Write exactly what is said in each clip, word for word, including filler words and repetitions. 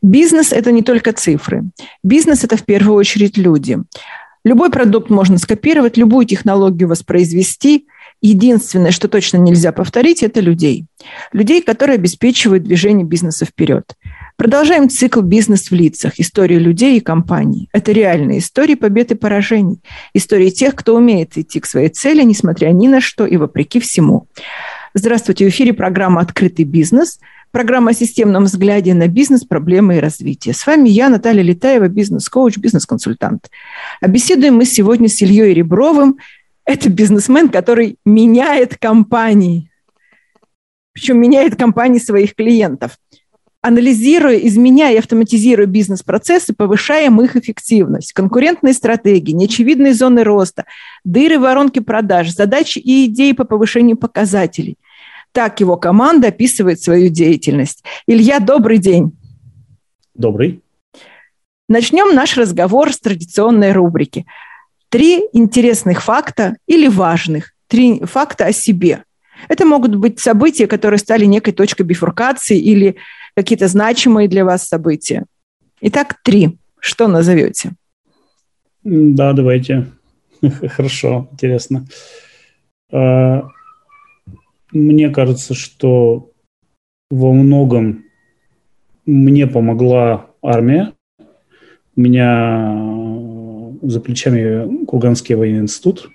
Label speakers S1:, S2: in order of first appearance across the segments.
S1: Бизнес – это не только цифры. Бизнес – это в первую очередь люди. Любой продукт можно скопировать, любую технологию воспроизвести. Единственное, что точно нельзя повторить, это людей. Людей, которые обеспечивают движение бизнеса вперед. Продолжаем цикл «Бизнес в лицах». Истории людей и компаний. Это реальные истории побед и поражений. Истории тех, кто умеет идти к своей цели, несмотря ни на что и вопреки всему. Здравствуйте, в эфире программа «Открытый бизнес». Программа о системном взгляде на бизнес, проблемы и развитие. С вами я, Наталья Летаева, бизнес-коуч, бизнес-консультант. А беседуем мы сегодня с Ильей Ребровым. Это бизнесмен, который меняет компании. Причем меняет компании своих клиентов. Анализируя, изменяя и автоматизируя бизнес-процессы, повышаем их эффективность. Конкурентные стратегии, неочевидные зоны роста, дыры, воронки продаж, задачи и идеи по повышению показателей. Так его команда описывает свою деятельность. Илья, добрый день.
S2: Добрый.
S1: Начнем наш разговор с традиционной рубрики. Три интересных факта или важных. Три факта о себе. Это могут быть события, которые стали некой точкой бифуркации или какие-то значимые для вас события. Итак, три. Что назовете?
S2: Да, давайте. Хорошо, интересно. Мне кажется, что во многом мне помогла армия. У меня за плечами Курганский военный институт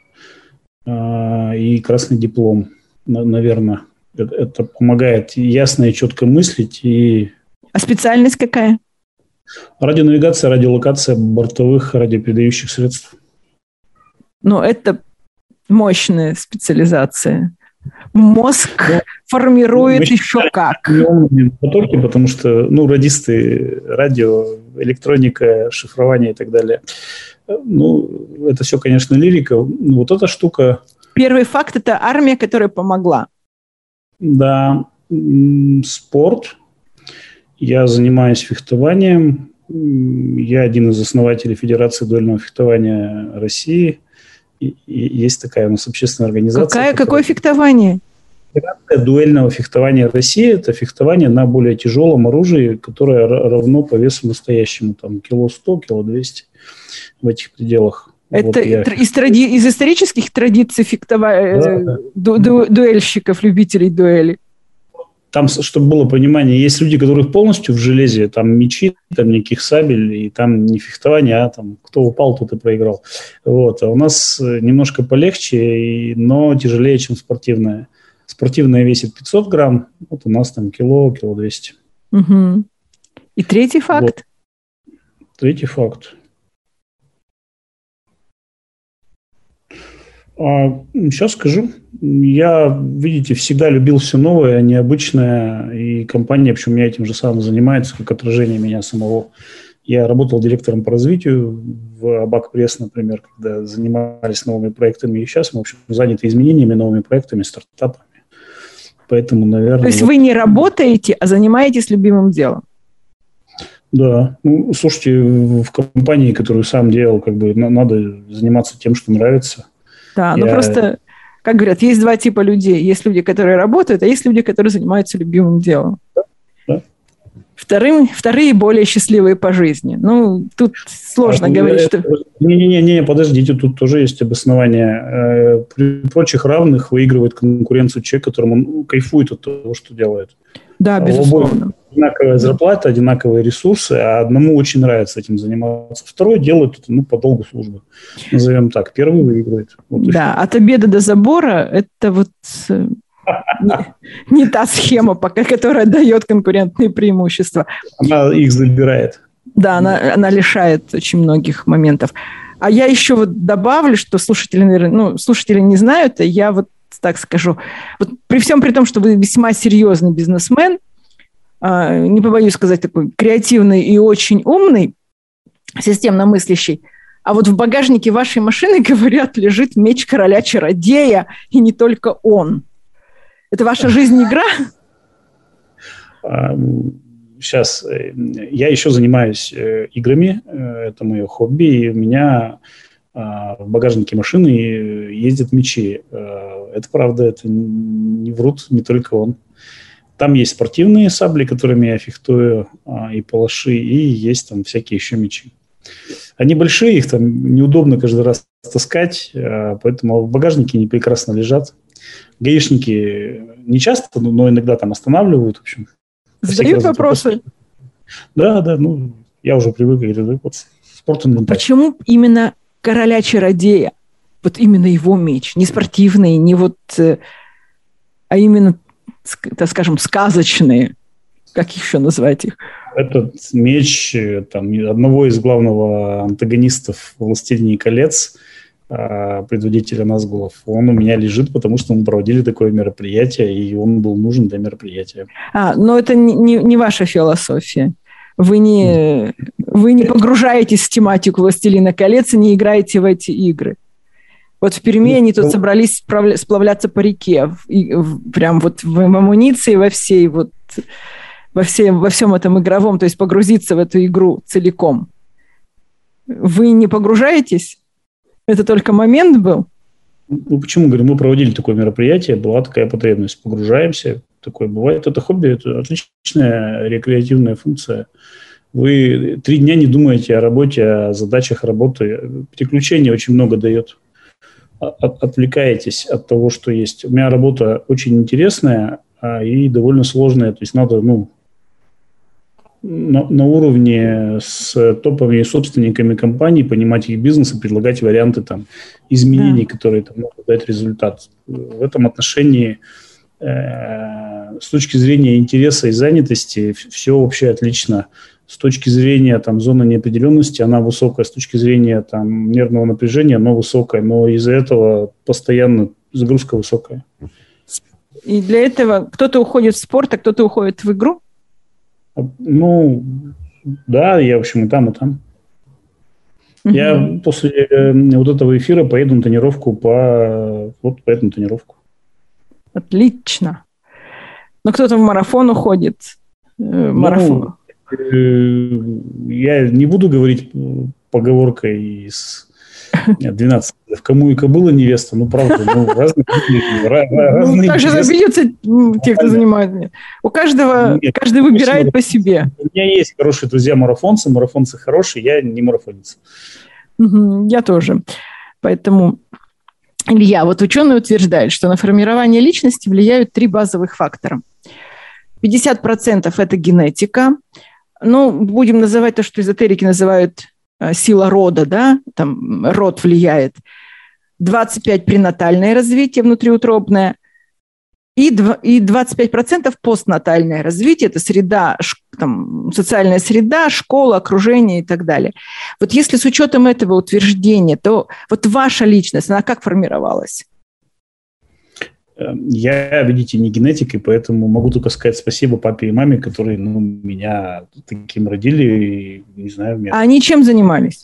S2: и красный диплом. Наверное, это помогает ясно и четко мыслить. И...
S1: А специальность какая?
S2: Радионавигация, радиолокация бортовых радиопередающих средств.
S1: Ну, это мощная специализация. Мозг ну, формирует ну, еще как.
S2: Не только потому что, ну, радисты, радио, электроника, шифрование и так далее. Ну, это все, конечно, лирика. Вот эта штука...
S1: Первый факт – это армия, которая помогла.
S2: Да. Спорт. Я занимаюсь фехтованием. Я один из основателей Федерации дуэльного фехтования России. И, и есть такая у нас общественная организация.
S1: Какая, которая... Какое фехтование?
S2: Федерация дуэльного фехтования России – это фехтование на более тяжелом оружии, которое равно по весу настоящему. Там кило сто, кило двести в этих пределах.
S1: Это
S2: вот я...
S1: из, тради... из исторических традиций фехтования, да, да. Ду- ду- дуэльщиков, любителей дуэли?
S2: Там, чтобы было понимание, есть люди, которых полностью в железе, там мечи, там никаких сабель, и там не фехтование, а там кто упал, тот и проиграл. Вот. А у нас немножко полегче, но тяжелее, чем спортивное. Спортивное весит пятьсот грамм, вот у нас там кило, кило двести.
S1: Угу. И третий факт?
S2: Вот. Третий факт. А, сейчас скажу. Я, видите, всегда любил все новое, необычное, и компания, почему меня этим же самым занимается, как отражение меня самого. Я работал директором по развитию в Абак Пресс, например, когда занимались новыми проектами, и сейчас мы, в общем, заняты изменениями, новыми проектами, стартапами. Поэтому, наверное...
S1: То есть
S2: вот...
S1: вы не работаете, а занимаетесь любимым делом?
S2: Да. Ну, слушайте, в компании, которую сам делал, как бы надо заниматься тем, что нравится.
S1: Да, ну Я... просто, как говорят, есть два типа людей. Есть люди, которые работают, а есть люди, которые занимаются любимым делом.
S2: Да, да.
S1: Вторым, вторые более счастливые по жизни. Ну, тут сложно а, говорить, это... что...
S2: Не-не-не, подождите, тут тоже есть обоснование. При прочих равных выигрывает конкуренцию человек, которому он кайфует от того, что делает.
S1: Да, безусловно.
S2: Одинаковая зарплата, одинаковые ресурсы, а одному очень нравится этим заниматься. Второй делает это, ну, по долгу службы. Назовем так. Первый выигрывает. Вот
S1: да, от обеда до забора это вот не, не та схема, пока, которая дает конкурентные преимущества.
S2: Она их забирает.
S1: Да, она, она лишает очень многих моментов. А я еще вот добавлю, что слушатели, наверное, ну, слушатели не знают, а я вот так скажу. Вот при всем при том, что вы весьма серьезный бизнесмен, не побоюсь сказать, такой креативный и очень умный, системно мыслящий, а вот в багажнике вашей машины, говорят, лежит меч короля-чародея, и не только он. Это ваша жизнь-игра?
S2: Сейчас я еще занимаюсь играми, это мое хобби, и у меня в багажнике машины ездят мечи. Это правда, это не врут, не только он. Там есть спортивные сабли, которыми я фехтую, а, и палаши, и есть там всякие еще мечи. Они большие, их там неудобно каждый раз таскать, а, поэтому в багажнике они прекрасно лежат. Гаишники не часто, но иногда там останавливают, в общем.
S1: Задают вопросы?
S2: Да, да, ну, я уже привык, говорю, вот спорт-инвентарь.
S1: Почему именно короля-чародея? Вот именно его меч, не спортивный, не вот, а именно, так скажем, сказочные, как еще назвать их?
S2: Этот меч там, одного из главного антагонистов «Властелине колец», предводителя Назгулов, он у меня лежит, потому что мы проводили такое мероприятие, и он был нужен для мероприятия.
S1: А, но это не, не ваша философия. Вы не, вы не погружаетесь в тематику «Властелина колец» и не играете в эти игры. Вот в Перми они тут собрались справля- сплавляться по реке, в, в, прям вот в, в амуниции, во всей вот, во, всем, во всем этом игровом, то есть погрузиться в эту игру целиком. Вы не погружаетесь? Это только момент был?
S2: Ну, почему, говорю, мы проводили такое мероприятие, была такая потребность, погружаемся, такое бывает. Это хобби, это отличная рекреативная функция. Вы три дня не думаете о работе, о задачах работы. Переключение очень много дает. От, отвлекаетесь от того, что есть. У меня работа очень интересная а, и довольно сложная. То есть надо, ну, на, на уровне с топовыми собственниками компаний понимать их бизнес и предлагать варианты там, изменений, да. которые там, могут дать результат. В этом отношении э, с точки зрения интереса и занятости все вообще отлично. С точки зрения там, зоны неопределенности она высокая, с точки зрения там, нервного напряжения она высокая, но из-за этого постоянно загрузка высокая.
S1: И для этого кто-то уходит в спорт, а кто-то уходит в игру?
S2: Ну, да, я, в общем, и там, и там. Угу. Я после э, вот этого эфира поеду на тренировку по... Вот поеду на тренировку.
S1: Отлично. Но кто-то в марафон уходит. Э, марафон.
S2: Ну, э, я не буду говорить поговоркой из двенадцати. Кому и кобыла невеста, ну, правда, ну, разные
S1: люди. Также забьются те, кто занимает. У каждого, Нет, каждый выбирает по себе.
S2: У меня есть хорошие друзья-марафонцы, марафонцы хорошие, я не марафонец.
S1: Я тоже. Поэтому, Илья, вот ученые утверждают, что на формирование личности влияют три базовых фактора. пятьдесят процентов это генетика. Ну, будем называть то, что эзотерики называют сила рода, да, там род влияет. двадцать пять процентов пренатальное развитие внутриутробное и двадцать пять процентов постнатальное развитие, это среда, там, социальная среда, школа, окружение и так далее. Вот если с учетом этого утверждения, то вот ваша личность, она как формировалась?
S2: Я, видите, не генетик, и поэтому могу только сказать спасибо папе и маме, которые ну, меня таким родили, и, не знаю. Меня...
S1: А они чем занимались?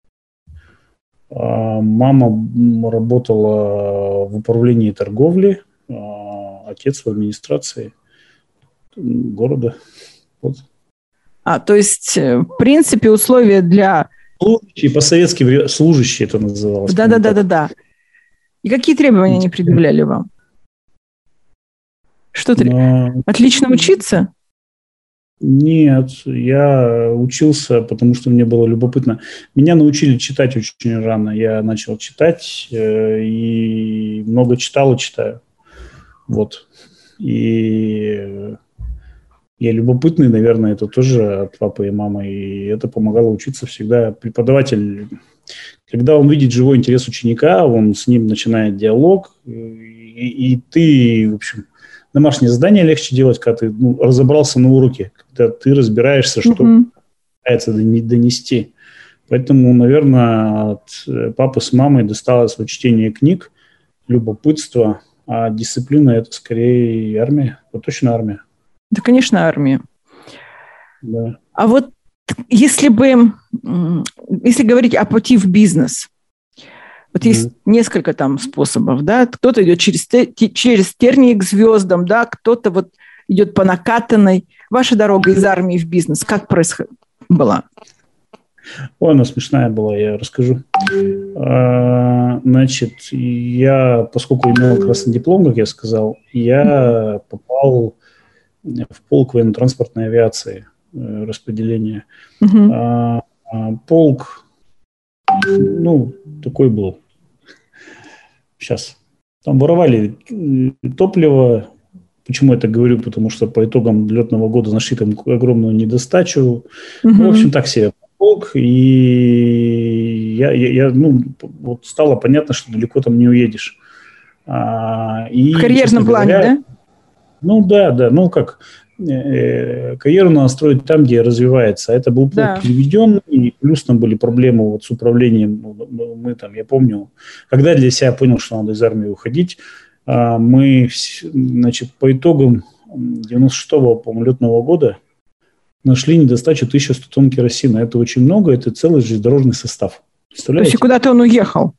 S2: Мама работала в управлении торговли, отец в администрации города. Вот.
S1: А, то есть, в принципе, условия для...
S2: Служащие, по-советски служащие это называлось.
S1: Да-да-да-да-да. И какие требования они предъявляли вам? Что ты? Но... Отлично учиться?
S2: Нет, я учился, потому что мне было любопытно. Меня научили читать очень рано. Я начал читать э, и много читал и читаю. Вот. И я любопытный, наверное, это тоже от папы и мамы. И это помогало учиться всегда. Преподаватель, когда он видит живой интерес ученика, он с ним начинает диалог. И, и ты, в общем... Домашнее задание легче делать, когда ты ну, разобрался на уроке, когда ты разбираешься, что mm-hmm. пытается донести. Поэтому, наверное, от папы с мамой досталось вот чтение книг, любопытство, а дисциплина – это скорее армия. Вот точно армия.
S1: Да, конечно, армия.
S2: Да.
S1: А вот если бы, если говорить о пути в бизнес, вот есть mm-hmm. несколько там способов, да, кто-то идет через, через тернии к звездам, да, кто-то вот идет по накатанной. Ваша дорога из армии в бизнес, как происходила? Была?
S2: Ой, она смешная была, я расскажу. А, значит, я, поскольку имел красный диплом, как я сказал, я попал в полк военно-транспортной авиации э, распределение.
S1: Угу.
S2: А, а, полк, ну, такой был. Сейчас. Там воровали топливо. Почему я это говорю? Потому что по итогам летного года нашли там огромную недостачу. Угу. Ну, в общем, так себе полк. И я, я, я, ну, вот стало понятно, что далеко там не уедешь. А, и,
S1: в карьерном плане, говоря, да?
S2: Ну, да, да. Ну, как э, карьеру надо строить там, где развивается. А это был полк да. переведенный, и плюс там были проблемы вот с управлением. Мы там, я помню, когда для себя понял, что надо из армии уходить, мы, значит, по итогам девяносто шестого, по-моему, летного года нашли недостачу тысяча сто тонн керосина. Это очень много, это целый железнодорожный состав. Представляете?
S1: То есть куда-то он уехал?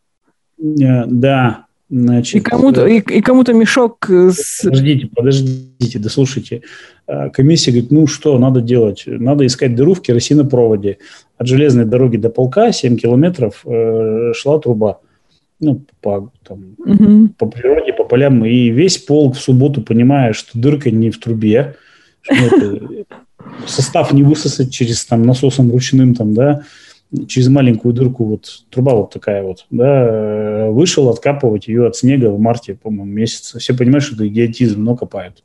S2: Да. Значит,
S1: и, кому-то, и, и кому-то мешок с...
S2: Подождите, подождите, дослушайте. Комиссия говорит, ну что надо делать? Надо искать дыру в керосинопроводе. От железной дороги до полка семь километров э, шла труба. Ну, по, там, угу. по природе, по полям. И весь полк в субботу, понимая, что дырка не в трубе, что это, состав не высосать через там, насосом ручным, там, да, через маленькую дырку, вот труба вот такая вот, да, вышел откапывать ее от снега в марте, по-моему, месяце. Все понимают, что это идиотизм, но копают.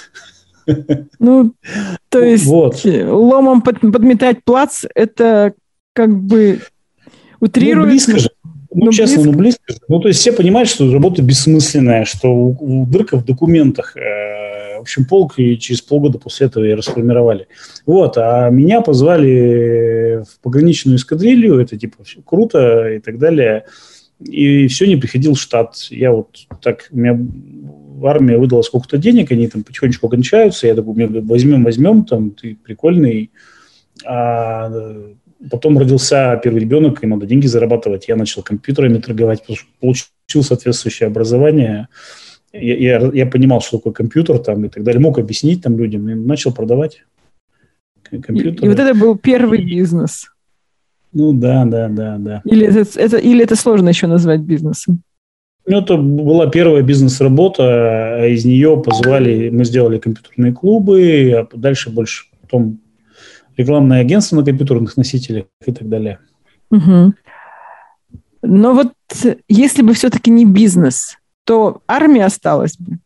S1: Ну, то есть вот. Ломом подметать плац, это как бы утрирует...
S2: Ну, близко же. Ну, ну, честно, близко. ну, близко. Ну, то есть все понимают, что работа бессмысленная, что у, у дырка в документах. Э, в общем, полк и через полгода после этого и расформировали. Вот, а меня позвали в пограничную эскадрилью, это типа все круто и так далее. И все, не приходил в штат. Я вот так, у меня армия выдала сколько-то денег, они там потихонечку кончаются. Я такой, возьмем, возьмем, там, ты прикольный. А потом родился первый ребенок, и надо деньги зарабатывать. Я начал компьютерами торговать, получил соответствующее образование. Я, я, я понимал, что такое компьютер там, и так далее. Мог объяснить там людям, и начал продавать компьютеры.
S1: И, и вот это был первый и, бизнес.
S2: Ну да, да, да, да.
S1: Или это, это, или это сложно еще назвать бизнесом?
S2: Ну, это была первая бизнес-работа, а из нее позвали, мы сделали компьютерные клубы, а дальше больше потом рекламное агентство на компьютерных носителях и так далее.
S1: Угу. Но вот если бы все-таки не бизнес, то армия осталась бы?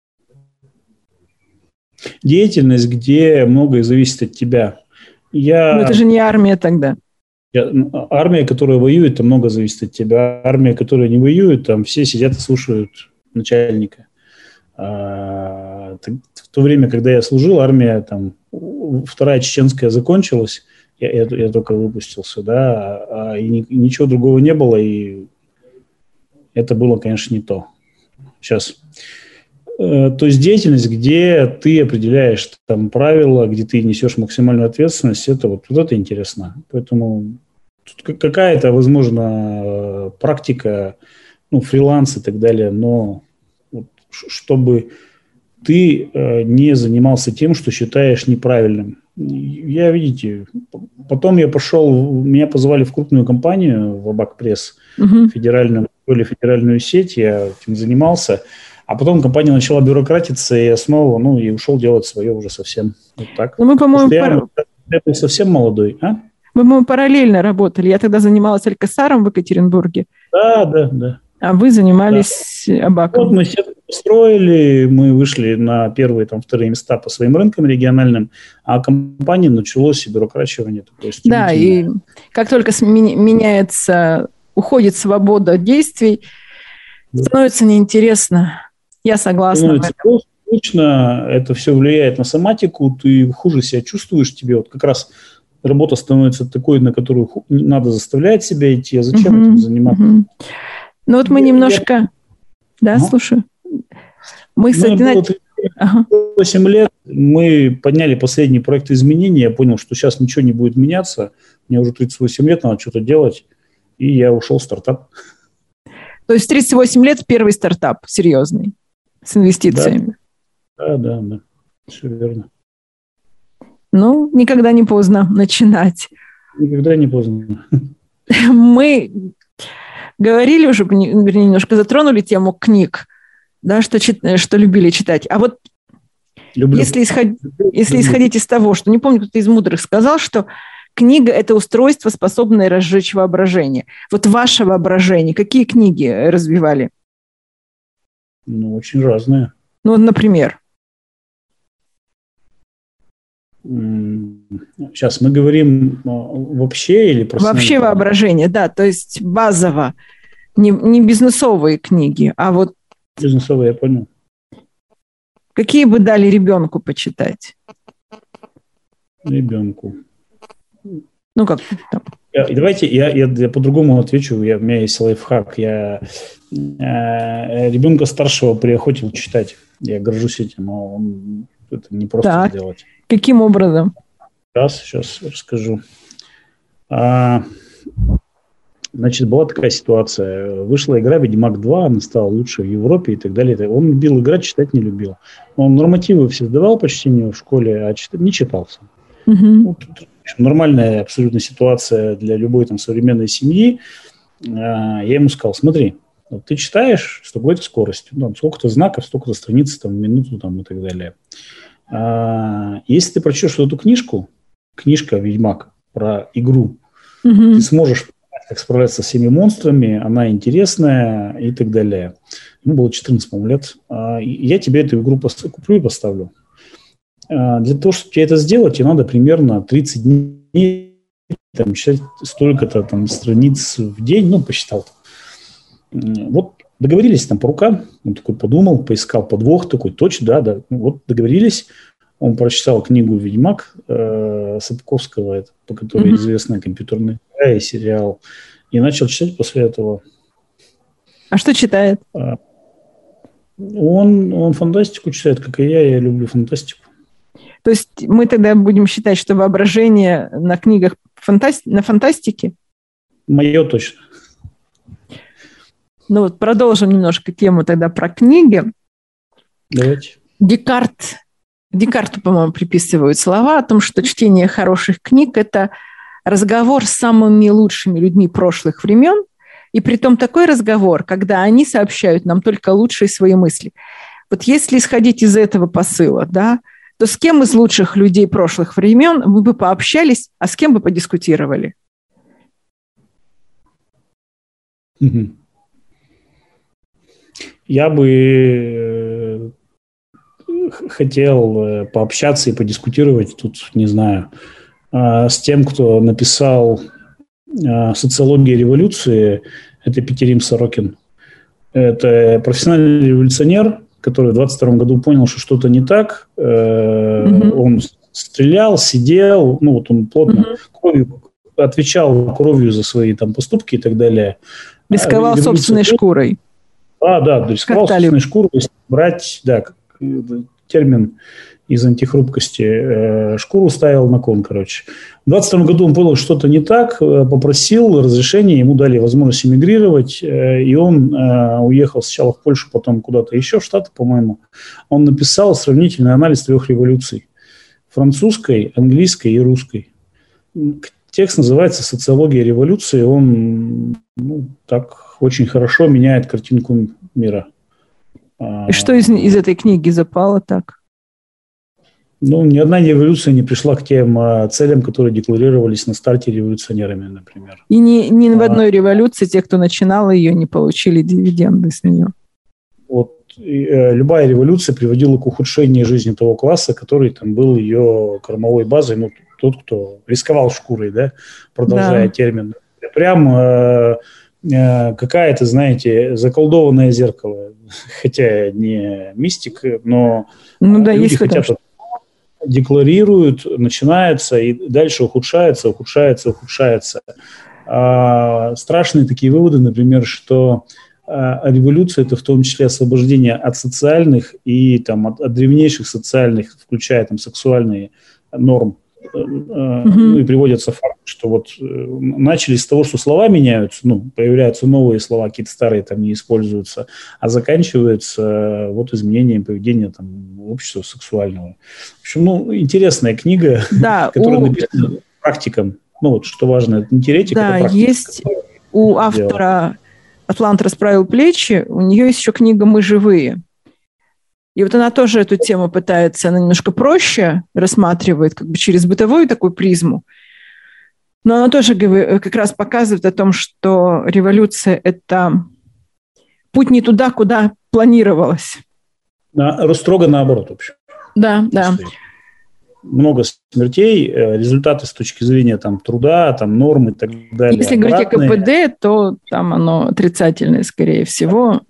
S2: Деятельность, где многое зависит от тебя. Я...
S1: Но это же не армия тогда.
S2: Я... Армия, которая воюет, там много зависит от тебя. Армия, которая не воюет, там все сидят и слушают начальника. А... В то время, когда я служил, армия, там, вторая чеченская закончилась, я, я, я только выпустился, да, а, и ни, ничего другого не было, и это было, конечно, не то. Сейчас. Э, то есть деятельность, где ты определяешь там правила, где ты несешь максимальную ответственность, это вот, вот это интересно. Поэтому тут какая-то, возможно, практика, ну, фриланс и так далее, но вот, чтобы ты э, не занимался тем, что считаешь неправильным. Я, видите, потом я пошел, меня позвали в крупную компанию, в Абак Пресс, uh-huh. федеральную, или федеральную сеть, я этим занимался, а потом компания начала бюрократиться, и я снова, ну, и ушел делать свое уже совсем. Вот так.
S1: Ну, мы, по-моему,
S2: я, пар... я был совсем молодой, а?
S1: Мы, по-моему, параллельно работали. Я тогда занималась Алькасаром в Екатеринбурге.
S2: Да, да, да.
S1: А вы занимались да. Абаком.
S2: Вот мы сетку построили, мы вышли на первые, там, вторые места по своим рынкам региональным, а компания началось и бюрократирование. Такое
S1: да, и как только сме- меняется, уходит свобода действий, да. становится неинтересно. Я согласна.
S2: Становится просто скучно, это все влияет на соматику, ты хуже себя чувствуешь, тебе вот как раз работа становится такой, на которую надо заставлять себя идти, а зачем uh-huh, этим заниматься?
S1: Uh-huh. Ну вот мы я, немножко... Я... Да, ага. слушаю. Мы, кстати,
S2: ну, ага. восемь лет мы подняли последний проект изменений, я понял, что сейчас ничего не будет меняться, мне уже тридцать восемь лет, надо что-то делать, и я ушел в стартап.
S1: То есть тридцать восемь лет первый стартап серьезный, с инвестициями?
S2: Да, да, да, да. Все верно.
S1: Ну, никогда не поздно начинать.
S2: Никогда не поздно.
S1: Мы... Говорили уже, вернее, немножко затронули тему книг, да, что, чит, что любили читать. А вот Люблю. Если, исход... Если исходить из того, что, не помню, кто-то из мудрых сказал, что книга – это устройство, способное разжечь воображение. Вот ваше воображение, какие книги развивали?
S2: Ну, очень разные.
S1: Ну, например?
S2: Сейчас мы говорим вообще или просто...
S1: Вообще воображение, да, то есть базово. Не, не бизнесовые книги, а вот...
S2: Бизнесовые, я понял.
S1: Какие бы дали ребенку почитать?
S2: Ребенку.
S1: Ну, как там?
S2: Давайте я, я, я по-другому отвечу. Я, у меня есть лайфхак. Я э, ребенка старшего приохотил читать. Я горжусь этим, но он, это не просто
S1: так.
S2: сделать.
S1: Каким образом?
S2: Раз, сейчас расскажу. А, значит, была такая ситуация. Вышла игра «Ведьмак два», она стала лучшей в Европе и так далее. Он любил играть, читать не любил. Он нормативы все сдавал по чтению в школе, а читать не читался.
S1: Угу.
S2: Ну, нормальная абсолютно ситуация для любой там современной семьи. А, я ему сказал: смотри, вот ты читаешь с такой-то скоростью, ну, там, сколько-то знаков, столько-то страниц там, в минуту там, и так далее. А, если ты прочтешь эту книжку, книжка «Ведьмак» про игру, mm-hmm. ты сможешь понять, как справляться с всеми монстрами, она интересная и так далее. Ему было четырнадцать, по-моему, лет. А, я тебе эту игру пост- куплю и поставлю. А, для того, чтобы тебе это сделать, тебе надо примерно тридцать дней там, читать столько-то там, страниц в день, ну, посчитал. Вот договорились там по рукам, он такой подумал, поискал подвох, такой, точно, да, да, ну, вот договорились. Он прочитал книгу «Ведьмак» э, Сапковского, это, по которой mm-hmm. известная компьютерная игра и сериал, и начал читать после этого.
S1: А что читает?
S2: Он, он фантастику читает, как и я, я люблю фантастику.
S1: То есть мы тогда будем считать, что воображение на книгах фантаст... на фантастике?
S2: Мое точно.
S1: Ну вот продолжим немножко тему тогда про книги.
S2: Давайте.
S1: Декарт, Декарту, по-моему, приписывают слова о том, что чтение хороших книг – это разговор с самыми лучшими людьми прошлых времен, и притом такой разговор, когда они сообщают нам только лучшие свои мысли. Вот если исходить из этого посыла, да, то с кем из лучших людей прошлых времен вы бы пообщались, а с кем бы подискутировали?
S2: Mm-hmm. Я бы хотел пообщаться и подискутировать тут, не знаю, с тем, кто написал «Социологию революции». Это Петерим Сорокин. Это профессиональный революционер, который в двадцать втором году понял, что что-то не так. Mm-hmm. Он стрелял, сидел, ну вот он плотно mm-hmm. кровью, отвечал кровью за свои там поступки и так далее.
S1: Рисковал Революция... собственной шкурой.
S2: А, да, рисковал собственной шкурой, если брать, да, термин из антихрупкости, э, шкуру ставил на кон, короче. В двадцать втором году он понял, что что-то не так, э, попросил разрешения, ему дали возможность эмигрировать, э, и он э, уехал сначала в Польшу, потом куда-то еще, в Штаты, по-моему. Он написал сравнительный анализ трех революций. Французской, английской и русской. Текст называется «Социология революции». Он, ну, так очень хорошо меняет картинку мира.
S1: И что из, из этой книги запало так?
S2: Ну, ни одна революция не пришла к тем а, целям, которые декларировались на старте революционерами, например.
S1: И ни, ни в одной а, революции те, кто начинал ее, не получили дивиденды с нее.
S2: Вот и, э, любая революция приводила к ухудшению жизни того класса, который там был ее кормовой базой, ну, тот, кто рисковал шкурой, да, продолжая да. термин. Прям э, э, какая-то, знаете, заколдованное зеркало. Хотя не мистик, но
S1: ну, да,
S2: люди хотят... Что... декларируют, начинается и дальше ухудшается, ухудшается, ухудшается. А, страшные такие выводы, например, что а, революция – это в том числе освобождение от социальных и там, от, от древнейших социальных, включая там, сексуальные норм. Mm-hmm. Ну, и приводится факт, что вот начали с того, что слова меняются, ну, появляются новые слова, какие-то старые там не используются, а заканчивается вот изменением поведения там, общества сексуального. В общем, ну, интересная книга,
S1: да,
S2: которая
S1: у...
S2: написана практиком. Ну, вот что важно, это не теоретик,
S1: да,
S2: это практик.
S1: Есть у автора «Атлант расправил плечи», у нее есть еще книга «Мы живые». И вот она тоже эту тему пытается, она немножко проще рассматривает, как бы через бытовую такую призму. Но она тоже как раз показывает о том, что революция – это путь не туда, куда планировалось.
S2: На, строго наоборот, в общем.
S1: Да, да.
S2: Много смертей, результаты с точки зрения там, труда, там, норм и так далее.
S1: Если говорить о ка пэ дэ, то там оно отрицательное, скорее всего.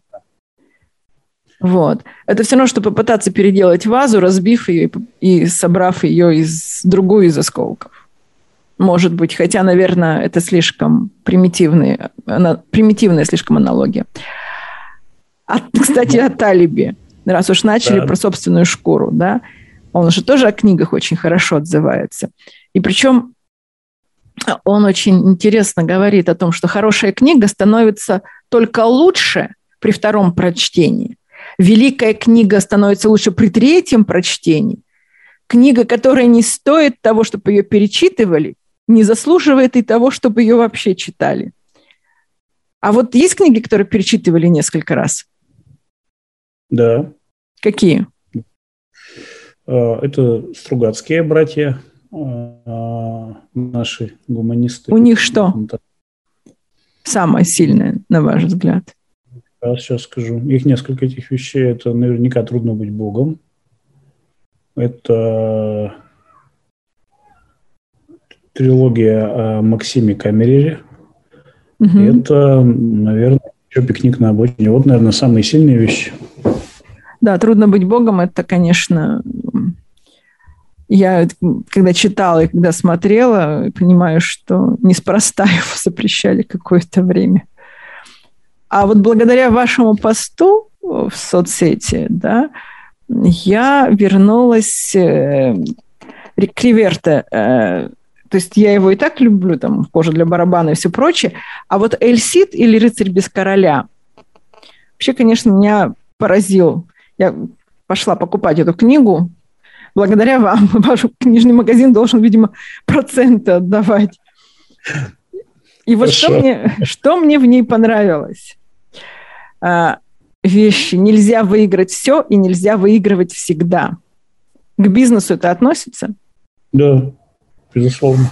S1: Вот. Это все равно, что попытаться переделать вазу, разбив ее и собрав ее из другую из осколков. Может быть, хотя, наверное, это слишком примитивная, примитивная слишком аналогия. А, кстати, о Талибе. Раз уж начали да. про собственную шкуру, да, он же тоже о книгах очень хорошо отзывается. И причем он очень интересно говорит о том, что хорошая книга становится только лучше при втором прочтении. Великая книга становится лучше при третьем прочтении. Книга, которая не стоит того, чтобы ее перечитывали, не заслуживает и того, чтобы ее вообще читали. А вот есть книги, которые перечитывали несколько раз?
S2: Да.
S1: Какие?
S2: Это Стругацкие братья, наши гуманисты.
S1: У них что самое сильное, на ваш взгляд?
S2: Я сейчас скажу. Их несколько этих вещей. Это наверняка «Трудно быть Богом». Это трилогия о Максиме Камерере. Угу. Это, наверное, еще «Пикник на обочине». Вот, наверное, самые сильные вещи.
S1: Да, «Трудно быть Богом» – это, конечно, я когда читала и когда смотрела, понимаю, что неспроста его запрещали какое-то время. А вот благодаря вашему посту в соцсети, да, я вернулась к Риверте. То есть я его и так люблю, там, «Кожа для барабана» и все прочее. А вот «Эль Сид» или «Рыцарь без короля» вообще, конечно, меня поразил. Я пошла покупать эту книгу. Благодаря вам. Ваш книжный магазин должен, видимо, проценты отдавать. И вот что мне, что мне в ней понравилось. А, вещи. Нельзя выиграть все и нельзя выигрывать всегда. К бизнесу это относится?
S2: Да, безусловно.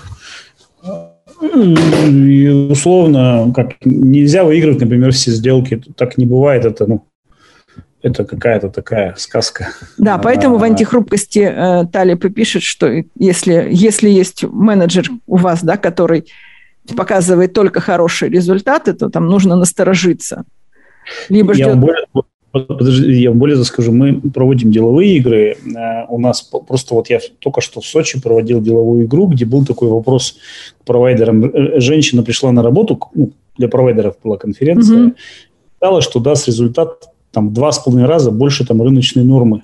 S2: И условно, как нельзя выигрывать, например, все сделки. Так не бывает. Это, ну, это какая-то такая сказка.
S1: Да, поэтому а, в «Антихрупкости» э, Талиб и пишет, что если, если есть менеджер у вас, да, который показывает только хорошие результаты, то там нужно насторожиться. Либо ждет...
S2: я, вам более, подожди, я вам более скажу, мы проводим деловые игры. У нас просто вот я только что в Сочи проводил деловую игру, где был такой вопрос к провайдерам. Женщина пришла на работу, ну, для провайдеров была конференция, угу. сказала, что даст результат там, в два с половиной раза больше там, рыночной нормы.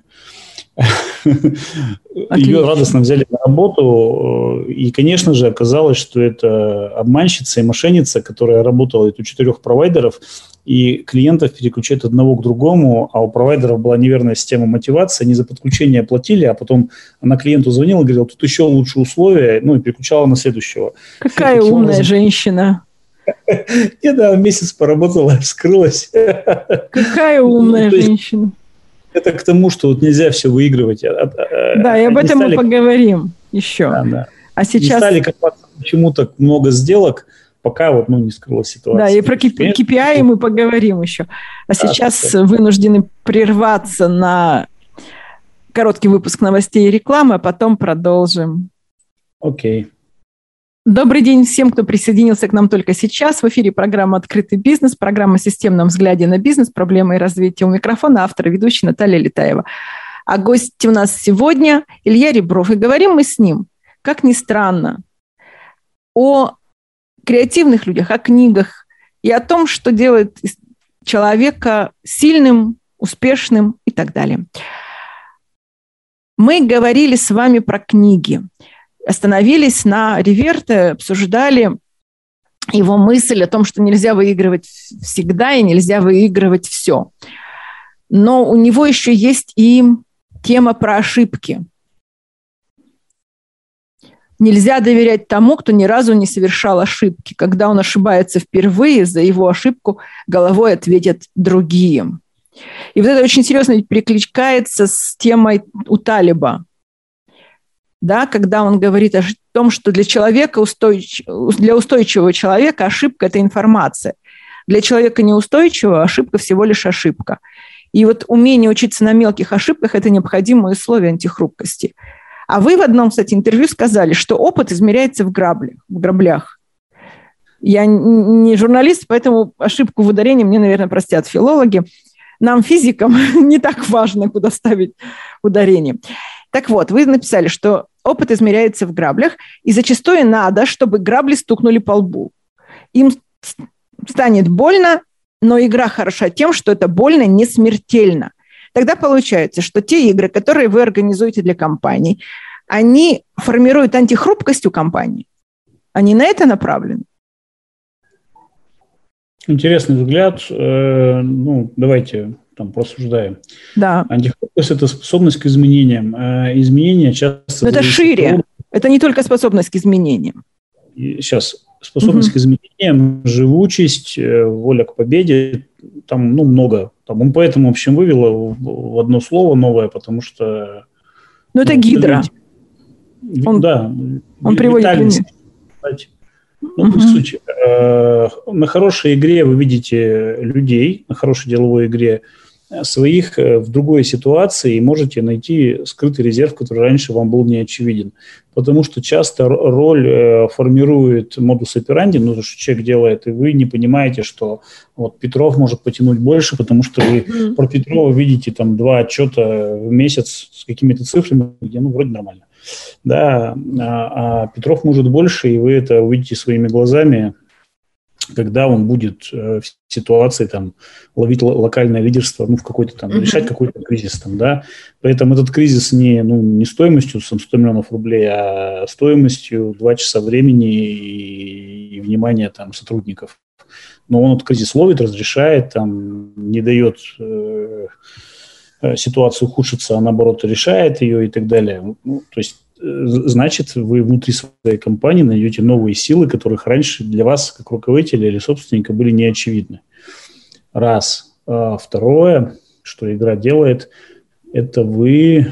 S2: Ее радостно взяли на работу, и, конечно же, оказалось, что это обманщица и мошенница, которая работала у четырех провайдеров, и клиентов переключает одного к другому, а у провайдеров была неверная система мотивации, они за подключение платили, а потом она клиенту звонила и говорила, тут еще лучше условия, ну и переключала на следующего.
S1: Какая Таким умная образом... женщина.
S2: Я, да, месяц поработала, скрылась.
S1: Какая умная ну, женщина.
S2: Это к тому, что вот нельзя все выигрывать.
S1: Да, и об этом стали... мы поговорим еще. Да, да. А сейчас...
S2: Не стали копаться, почему так много сделок, пока вот, ну, не скрылась ситуация.
S1: Да, и про кей пи ай мы поговорим еще. А да, сейчас да. вынуждены прерваться на короткий выпуск новостей и рекламы, а потом продолжим.
S2: Окей.
S1: Добрый день всем, кто присоединился к нам только сейчас. В эфире программа «Открытый бизнес», программа о системном взгляде на бизнес, проблемы и развитие. У микрофона автор и ведущая Наталья Летаева. А гость у нас сегодня Илья Ребров. И говорим мы с ним, как ни странно, о креативных людях, о книгах и о том, что делает человека сильным, успешным и так далее. Мы говорили с вами про книги. Остановились на Риверте, обсуждали его мысль о том, что нельзя выигрывать всегда и нельзя выигрывать все. Но у него еще есть и тема про ошибки. Нельзя доверять тому, кто ни разу не совершал ошибки. Когда он ошибается впервые, за его ошибку головой ответят другие. И вот это очень серьезно перекликается с темой у Талиба, да, когда он говорит о том, что для человека, устойч... для устойчивого человека ошибка – это информация. Для человека неустойчивого ошибка всего лишь ошибка. И вот умение учиться на мелких ошибках – это необходимое условие антихрупкости. А вы в одном, кстати, интервью сказали, что опыт измеряется в граблях. В граблях. Я не журналист, поэтому ошибку в ударении мне, наверное, простят филологи. Нам, физикам, не так важно, куда ставить ударение. Так вот, вы написали, что опыт измеряется в граблях, и зачастую надо, чтобы грабли стукнули по лбу. Им станет больно, но игра хороша тем, что это больно не смертельно. Тогда получается, что те игры, которые вы организуете для компаний, они формируют антихрупкость у компании. Они на это направлены.
S2: Интересный взгляд. Э, ну, давайте там просуждаем.
S1: Да.
S2: Антихрупкость – это способность к изменениям. Э, изменения часто…
S1: Но это шире. Это не только способность к изменениям.
S2: И сейчас. Способность угу. к изменениям, живучесть, воля к победе. Там, ну, много. Там он поэтому, в общем, вывел в одно слово новое, потому что…
S1: Ну, это
S2: ну,
S1: гидра.
S2: Он, да.
S1: Он приводит пример.
S2: Ну, угу. суть. На хорошей игре вы видите людей, на хорошей деловой игре своих в другой ситуации и можете найти скрытый резерв, который раньше вам был не очевиден. Потому что часто роль формирует модус операнди, ну, что человек делает, и вы не понимаете, что вот Петров может потянуть больше, потому что вы mm-hmm. про Петрова видите там два отчета в месяц с какими-то цифрами, где, ну, вроде нормально. Да, а, а Петров может больше, и вы это увидите своими глазами, когда он будет э, в ситуации там ловить л- локальное лидерство, ну, в какой-то там, mm-hmm. решать какой-то кризис там, да. Поэтому этот кризис не, ну, не стоимостью там, сто миллионов рублей, а стоимостью два часа времени и, и внимания там сотрудников. Но он этот кризис ловит, разрешает, там, не дает э, ситуацию ухудшиться, а наоборот решает ее и так далее. Ну, то есть значит, вы внутри своей компании найдете новые силы, которых раньше для вас, как руководителя или собственника, были неочевидны. Раз. А второе, что игра делает, это вы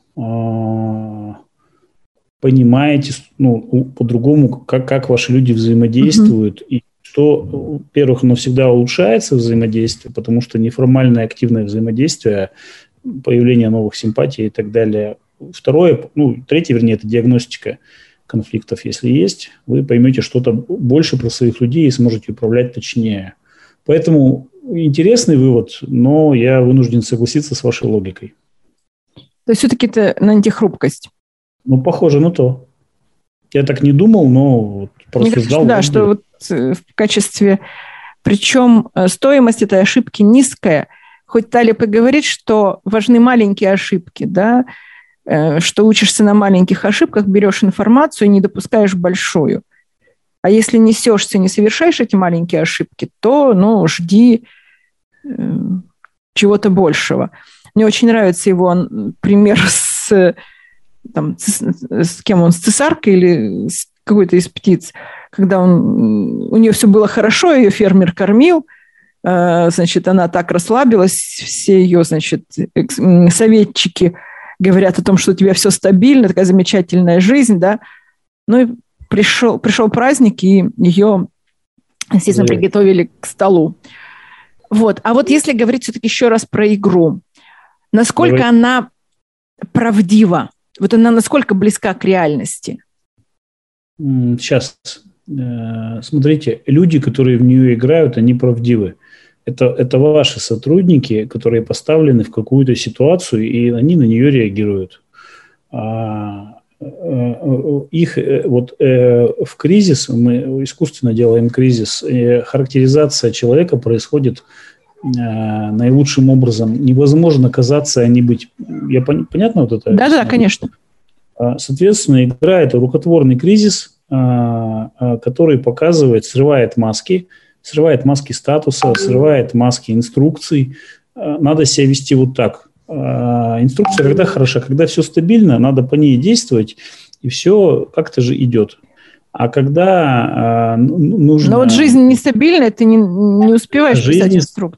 S2: а, понимаете, ну, по-другому, как, как ваши люди взаимодействуют, mm-hmm. и что, во-первых, оно всегда улучшается взаимодействие, потому что неформальное активное взаимодействие, появление новых симпатий и так далее. Второе, ну, третье, вернее, это диагностика конфликтов, если есть. Вы поймете что-то больше про своих людей и сможете управлять точнее. Поэтому интересный вывод, но я вынужден согласиться с вашей логикой.
S1: То есть все-таки это на антихрупкость?
S2: Ну, похоже на то. Я так не думал, но вот просуждал.
S1: Мне кажется, да, что вот в качестве… Причем стоимость этой ошибки низкая. Хоть Талиб и говорит, что важны маленькие ошибки, да, что учишься на маленьких ошибках, берешь информацию и не допускаешь большую. А если несешься и не совершаешь эти маленькие ошибки, то, ну, жди э, чего-то большего. Мне очень нравится его пример с, там, с, с кем он, с цесаркой или с какой-то из птиц, когда он, у нее все было хорошо, ее фермер кормил, э, значит, она так расслабилась, все ее, значит, советчики говорят о том, что у тебя все стабильно, такая замечательная жизнь, да. Ну и пришел, пришел праздник, и ее, естественно, приготовили к столу. Вот. А вот если говорить все-таки еще раз про игру, насколько Давай. она правдива? Вот она насколько близка к реальности?
S2: Сейчас. Смотрите, люди, которые в нее играют, они правдивы. Это, это ваши сотрудники, которые поставлены в какую-то ситуацию, и они на нее реагируют. А, их вот в кризис, мы искусственно делаем кризис, характеризация человека происходит наилучшим образом. Невозможно казаться, а не быть. Я, понятно вот это?
S1: Да-да, конечно.
S2: Соответственно, игра – это рукотворный кризис, который показывает, срывает маски, срывает маски статуса, срывает маски инструкций. Надо себя вести вот так. Инструкция когда хороша, когда все стабильно, надо по ней действовать, и все как-то же идет. А когда нужно…
S1: Но вот жизнь нестабильная, ты не, не успеваешь
S2: жизнь,
S1: писать инструкции.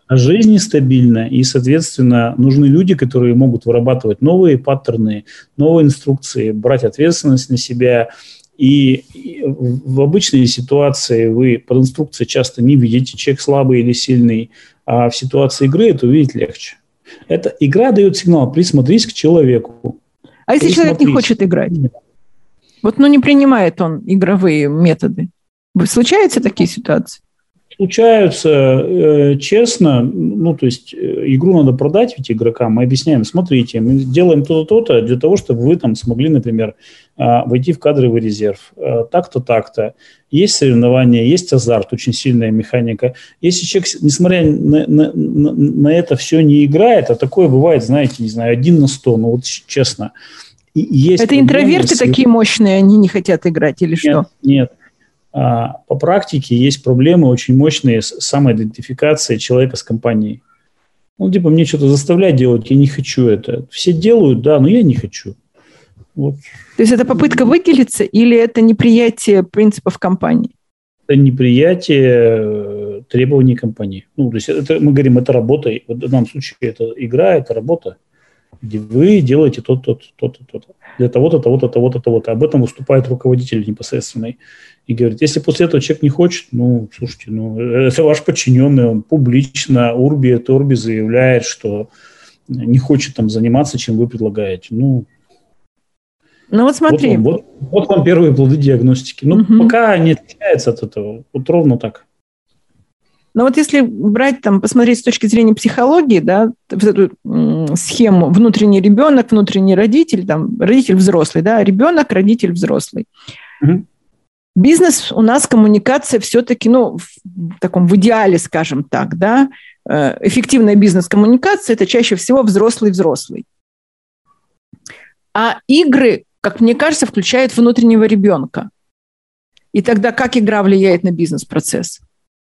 S2: а жизнь нестабильна, и, соответственно, нужны люди, которые могут вырабатывать новые паттерны, новые инструкции, брать ответственность на себя. И в обычной ситуации вы под инструкцией часто не видите, человек слабый или сильный, а в ситуации игры это увидеть легче. Эта игра дает сигнал: присмотрись к человеку.
S1: А если человек не хочет играть? Вот, ну, не принимает он игровые методы. Случаются такие ситуации?
S2: Случаются, э, честно, ну, то есть э, игру надо продать ведь игрокам. Мы объясняем: смотрите, мы делаем то-то, то-то для того, чтобы вы там смогли, например, э, войти в кадровый резерв. Э, так-то, так-то. Есть соревнования, есть азарт, очень сильная механика. Если человек, несмотря на, на, на, на это все, не играет, а такое бывает, знаете, не знаю, один на сто, ну вот честно. И есть
S1: это интроверты с... такие мощные, они не хотят играть или
S2: нет,
S1: что?
S2: Нет, А, по практике есть проблемы очень мощные с самоидентификацией человека с компанией. Ну, типа, мне что-то заставлять делать, я не хочу это. Все делают, да, но я не хочу. Вот.
S1: То есть это попытка выделиться или это неприятие принципов компании?
S2: Это неприятие требований компании. Ну, то есть это, мы говорим, это работа. В данном случае это игра, это работа, где вы делаете то-то, то-то, то-то. Для того-то, того-то, того-то, того-то. Об этом выступает руководитель непосредственный. И говорит: если после этого человек не хочет, ну, слушайте, ну, это ваш подчиненный, он публично, урби et orbi заявляет, что не хочет там заниматься, чем вы предлагаете. Ну,
S1: ну вот смотри.
S2: Вот, вот, вот вам первые плоды диагностики. Ну, угу. Пока не отличается от этого. Вот ровно так.
S1: Но вот если брать, там, посмотреть с точки зрения психологии, да, вот эту м, схему внутренний ребенок, внутренний родитель, там, родитель взрослый, да, ребенок, родитель взрослый. Угу. Бизнес у нас коммуникация все-таки, ну, в таком, в идеале, скажем так, да, эффективная бизнес-коммуникация – это чаще всего взрослый-взрослый. А игры, как мне кажется, включают внутреннего ребенка. И тогда как игра влияет на бизнес-процесс?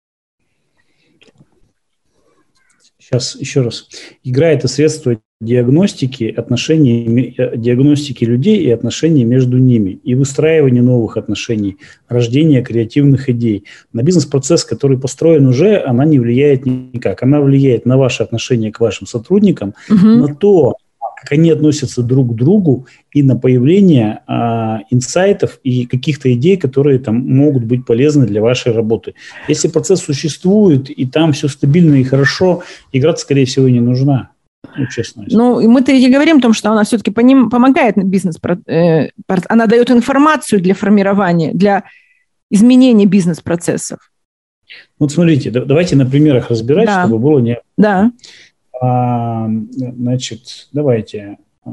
S2: Сейчас еще раз. Игра – это средство диагностики отношений, диагностики людей и отношений между ними, и выстраивания новых отношений, рождения креативных идей. На бизнес-процесс, который построен уже, она не влияет никак. Она влияет на ваши отношения к вашим сотрудникам, угу. на то, как они относятся друг к другу, и на появление а, инсайтов и каких-то идей, которые там могут быть полезны для вашей работы. Если процесс существует, и там все стабильно и хорошо, игра, скорее всего, и не нужна. Ну, честно.
S1: Ну, мы-то и говорим о том, что она все-таки по ним помогает бизнес, э, она дает информацию для формирования, для изменения бизнес-процессов.
S2: Вот смотрите, давайте на примерах разбирать, да. чтобы было не...
S1: Да.
S2: А, значит, давайте.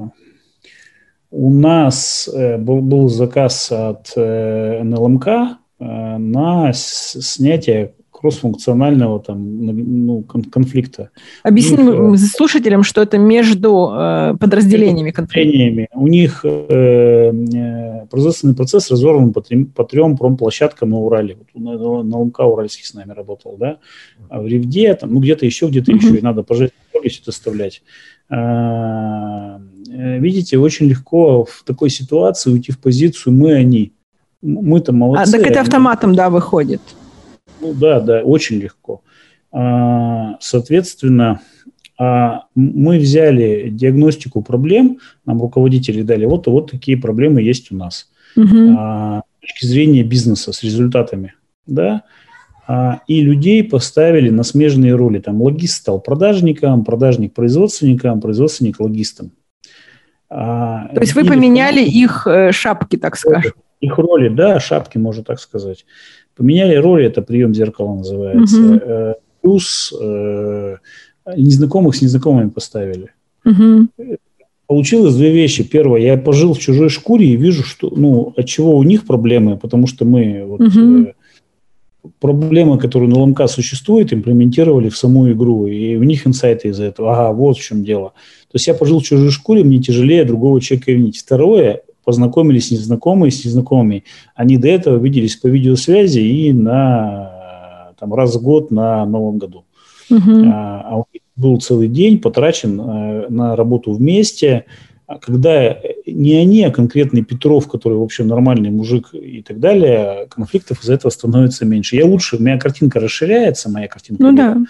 S2: У нас был, был заказ от эн эл эм ка на снятие кроссфункционального там, ну, конфликта.
S1: Объясни них, слушателям, что это между э, подразделениями конфликта.
S2: У них э, производственный процесс разорван по трем, по трем промплощадкам на Урале. Вот на, на ЛМК Уральский с нами работал, да. А в Ревде, там, ну где-то еще, где-то uh-huh. еще, и надо пожать все это оставлять. А, видите, очень легко в такой ситуации уйти в позицию «мы-они». Мы-то молодцы.
S1: А, так это автоматом, да, выходит.
S2: Ну да, да, очень легко. А, соответственно, а, мы взяли диагностику проблем, нам руководители дали, вот, вот такие проблемы есть у нас. Uh-huh. А, с точки зрения бизнеса, с результатами, да, а, и людей поставили на смежные роли. Там логист стал продажником, продажник производственником, производственник логистом. А,
S1: То есть вы поменяли в... их э, шапки, так скажем.
S2: Их роли, да, шапки, можно так сказать. Поменяли роли, это прием зеркала называется. Uh-huh. Плюс э, незнакомых с незнакомыми поставили. Uh-huh. Получилось две вещи. Первое, я пожил в чужой шкуре и вижу, что, ну, от чего у них проблемы, потому что мы вот, uh-huh. э, проблемы, которые на ЛМК существуют, имплементировали в саму игру, и у них инсайты из-за этого. Ага, вот в чем дело. То есть я пожил в чужой шкуре, мне тяжелее другого человека винить. Второе, познакомились незнакомые с незнакомыми. Они до этого виделись по видеосвязи и на, там, раз в год на Новом году. Uh-huh. А, а у них был целый день потрачен а, на работу вместе, когда не они, а конкретный Петров, который вообще нормальный мужик и так далее, конфликтов из-за этого становится меньше. Я лучше, у меня картинка расширяется, моя картинка.
S1: Ну, да.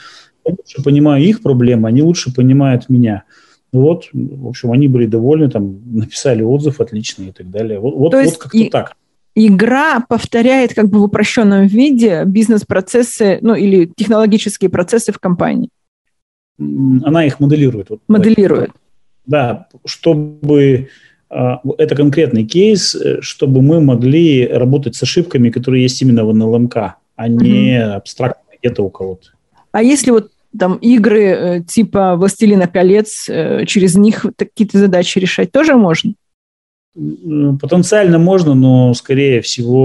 S2: лучше понимаю их проблемы, они лучше понимают меня. Вот, в общем, они были довольны, там, написали отзыв отличный и так далее. Вот, вот, вот как-то и... так.
S1: Игра повторяет как бы в упрощенном виде бизнес-процессы, ну, или технологические процессы в компании.
S2: Она их моделирует. Вот,
S1: моделирует.
S2: Да, чтобы... Это конкретный кейс, чтобы мы могли работать с ошибками, которые есть именно в эн эл эм ка, а не угу. абстрактно где-то у кого-то.
S1: А если вот там игры типа «Властелина колец», через них какие-то задачи решать тоже можно?
S2: Потенциально можно, но, скорее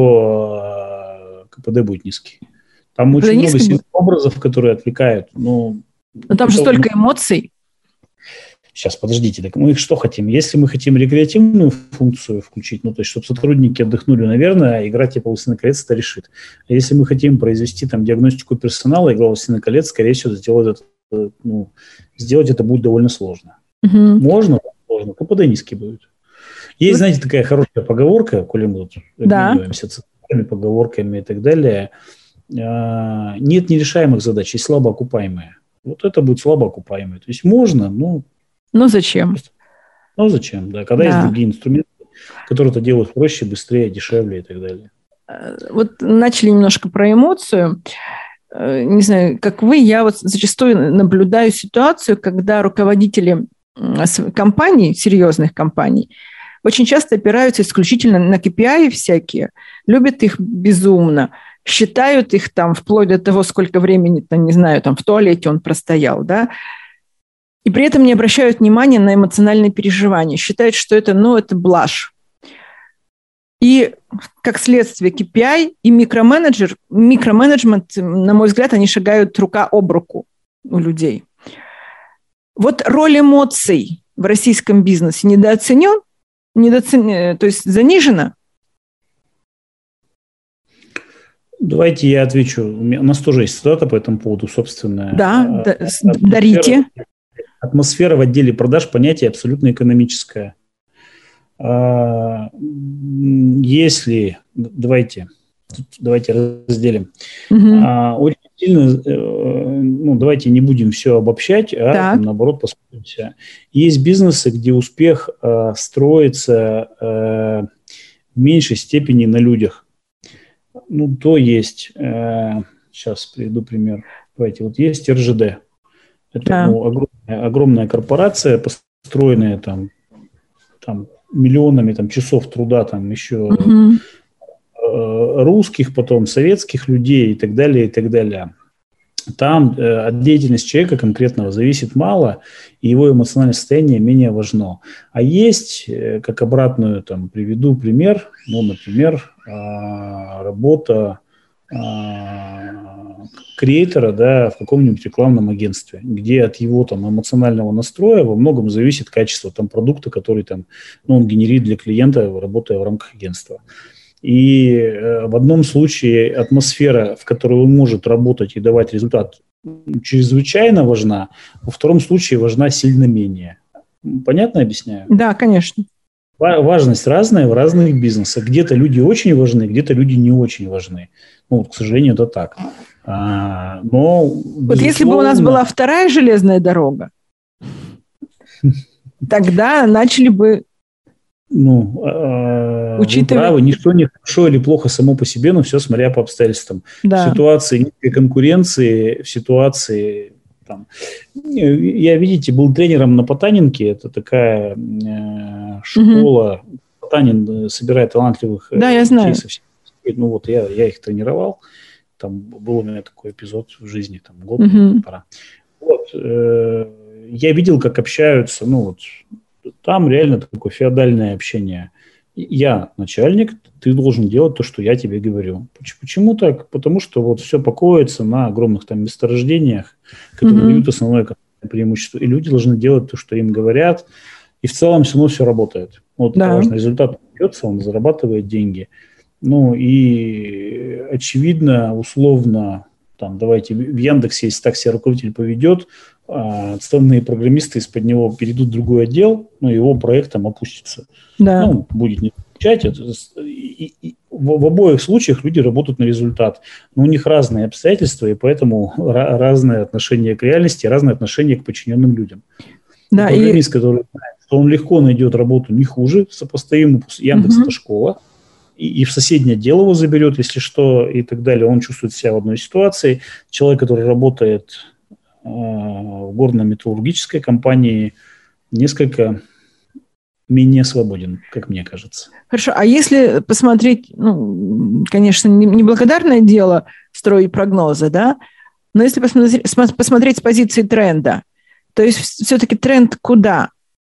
S2: всего, ка пэ дэ будет низкий. Там очень много сильных образов, которые отвлекают. Но,
S1: но там же столько эмоций.
S2: Сейчас, подождите, так мы что хотим? Если мы хотим рекреативную функцию включить, ну, то есть, чтобы сотрудники отдохнули, наверное, игра типа «Властелина колец» это решит. А если мы хотим произвести там диагностику персонала, игра «Властелина колец», скорее всего, сделать это, ну, сделать это будет довольно сложно. Угу. Можно, сложно, ка пэ дэ низкий будет. Есть, знаете, такая хорошая поговорка, коли мы тут обмениваемся цифрами, поговорками и так далее. Нет нерешаемых задач, есть слабо окупаемые. Вот это будет слабо окупаемые. То есть можно, но...
S1: Ну, зачем?
S2: Ну, зачем, да. Когда да. есть другие инструменты, которые это делают проще, быстрее, дешевле и так далее.
S1: Вот начали немножко про эмоцию. Не знаю, как вы, я вот зачастую наблюдаю ситуацию, когда руководители компаний, серьезных компаний, очень часто опираются исключительно на кей пи ай всякие, любят их безумно, считают их там вплоть до того, сколько времени, там, не знаю, там в туалете он простоял, да, и при этом не обращают внимания на эмоциональные переживания, считают, что это, ну, это блажь. И как следствие кей пи ай и микроменеджер, микроменеджмент, на мой взгляд, они шагают рука об руку у людей. Вот роль эмоций в российском бизнесе недооценен, недооценен, то есть занижена?
S2: Давайте я отвечу. У нас тоже есть цитата по этому поводу, собственно.
S1: Да, а, дарите.
S2: Атмосфера в отделе продаж – понятие абсолютно экономическое. Если, давайте, давайте разделим. Угу. Очень сильно, ну, давайте не будем все обобщать, а там, наоборот посмотримся. Есть бизнесы, где успех строится в меньшей степени на людях. Ну, то есть, сейчас приведу пример. Давайте, вот есть эр жэ дэ. Это да. ну, огромная, огромная корпорация, построенная там, там миллионами там, часов труда, там еще uh-huh. э, русских, потом советских людей и так далее, и так далее. Там э, от деятельности человека конкретного зависит мало, и его эмоциональное состояние менее важно. А есть, э, как обратную, там, приведу пример, ну, например, э, работа э, креатора, да, в каком-нибудь рекламном агентстве, где от его там эмоционального настроя во многом зависит качество там продукта, который там, ну, он генерит для клиента, работая в рамках агентства. И э, в одном случае атмосфера, в которой он может работать и давать результат, чрезвычайно важна, во втором случае важна сильно менее. Понятно объясняю?
S1: Да, конечно.
S2: Важность разная в разных бизнесах. Где-то люди очень важны, где-то люди не очень важны. Ну, вот, к сожалению, это так. А, но,
S1: вот если бы у нас была вторая железная дорога, тогда начали бы...
S2: Ну, э, Учитывая... вы правы, ничто не хорошо или плохо само по себе, но все смотря по обстоятельствам. Да. В ситуации низкой конкуренции, в ситуации... Там, я, видите, был тренером на Потанинке, это такая э, школа. Угу. Потанин собирает талантливых...
S1: Да, я знаю.
S2: Ну вот, я, я их тренировал. Там был у меня такой эпизод в жизни, там, год, угу. полтора. Вот, э, я видел, как общаются, ну вот... Там реально такое феодальное общение. Я начальник, ты должен делать то, что я тебе говорю. Почему так? Потому что вот все покоится на огромных там месторождениях, которые mm-hmm. дают основное преимущество. И люди должны делать то, что им говорят. И в целом все равно все работает. Вот да. важно, результат идется, он зарабатывает деньги. Ну и очевидно, условно, там, давайте в Яндексе, если так себя руководитель поведет, отставные программисты из-под него перейдут в другой отдел, но его проект там опустится. Да. Ну, будет не отвечать. Это, и, и, в, в обоих случаях люди работают на результат. Но у них разные обстоятельства, и поэтому ra- разное отношение к реальности, разное отношение к подчиненным людям. Да, и программист, и... который знает, что он легко найдет работу не хуже, сопоставимо, Яндекс угу. – это школа, и, и в соседнее отдел его заберет, если что, и так далее. Он чувствует себя в одной ситуации. Человек, который работает э, в горно-металлургической компании, несколько менее свободен, как мне кажется.
S1: Хорошо, а если посмотреть, ну, конечно, неблагодарное дело строить прогнозы, да, но если посмотреть, посмотреть с позиции тренда, то есть все-таки тренд куда?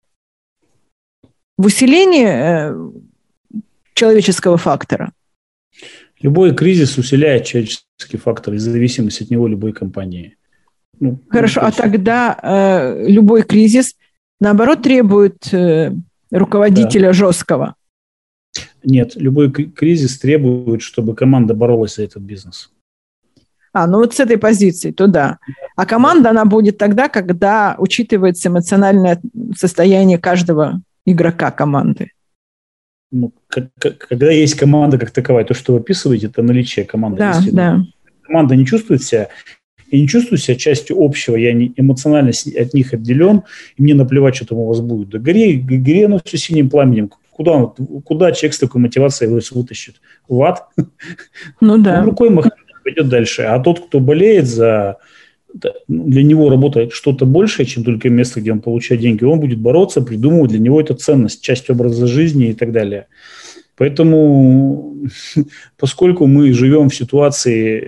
S1: В усилении человеческого фактора?
S2: Любой кризис усиляет человеческий фактор, из зависимости от него любой компании. Ну,
S1: Хорошо, ну, а тогда э, любой кризис, наоборот, требует э, руководителя да. жесткого?
S2: Нет, любой кризис требует, чтобы команда боролась за этот бизнес.
S1: А, ну вот с этой позиции, то да. А команда, она будет тогда, когда учитывается эмоциональное состояние каждого игрока команды.
S2: Ну, как, как, когда есть команда как таковая, то, что вы описываете, это наличие команды.
S1: Да,
S2: Если
S1: да.
S2: команда не чувствует себя, я не чувствую себя частью общего, я не, эмоционально от них отделен, и мне наплевать, что там у вас будет. Да гори, гори оно все синим пламенем. Куда, куда человек с такой мотивацией его вытащит? В ад?
S1: Ну да.
S2: Он рукой махнет, пойдет дальше. А тот, кто болеет за... Для него работает что-то большее, чем только место, где он получает деньги. Он будет бороться, придумывать. Для него это ценность, часть образа жизни и так далее. Поэтому, поскольку мы живем в ситуации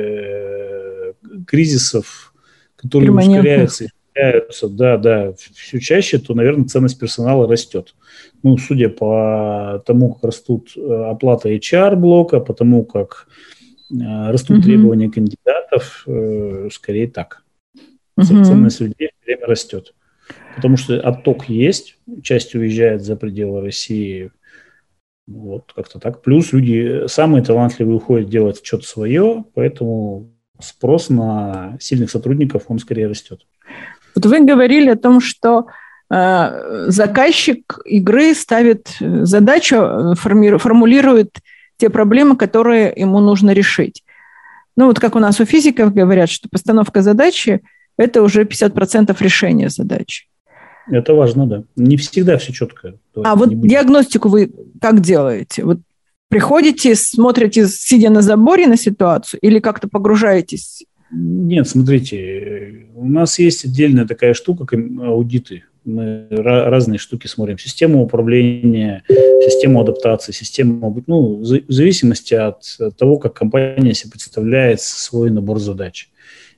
S2: э, кризисов, которые ускоряются и ускоряются, да, да, все чаще, то, наверное, ценность персонала растет. Ну, судя по тому, как растут оплата эйч ар-блока, по тому, как э, растут mm-hmm. требования кандидатов, э, скорее так. Mm-hmm. Ценность людей все время растет. Потому что отток есть, часть уезжает за пределы России. Вот, как-то так. Плюс люди, самые талантливые, уходят делать что-то свое, поэтому спрос на сильных сотрудников, он скорее растет.
S1: Вот вы говорили о том, что э, заказчик игры ставит задачу, форми- формулирует те проблемы, которые ему нужно решить. Ну, вот как у нас у физиков говорят, что постановка задачи – это уже пятьдесят процентов решения задачи.
S2: Это важно, да. Не всегда все четко.
S1: А вот диагностику вы как делаете? Вот приходите, смотрите, сидя на заборе на ситуацию, или как-то погружаетесь?
S2: Нет, смотрите, у нас есть отдельная такая штука, как аудиты. Мы разные штуки смотрим. Систему управления, систему адаптации, систему, ну, в зависимости от того, как компания себе представляет свой набор задач.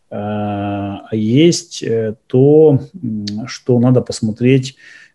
S2: А есть то, что надо посмотреть.